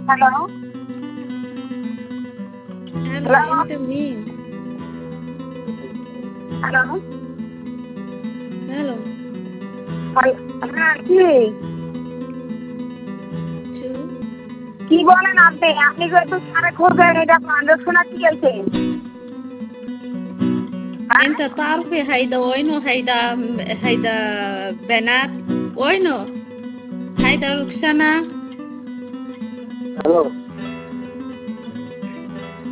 Hello? Hello, Hello? into me. Hello? Hello. হ্যাঁ কি Two. কি বলেন আপনি আপনি কি একটু সারে করবেন এটা আপনার শোনা কি গেছে انت تعرفي هيدا وينه هيدا بنات وينه هيدا روكسانا. হ্যালো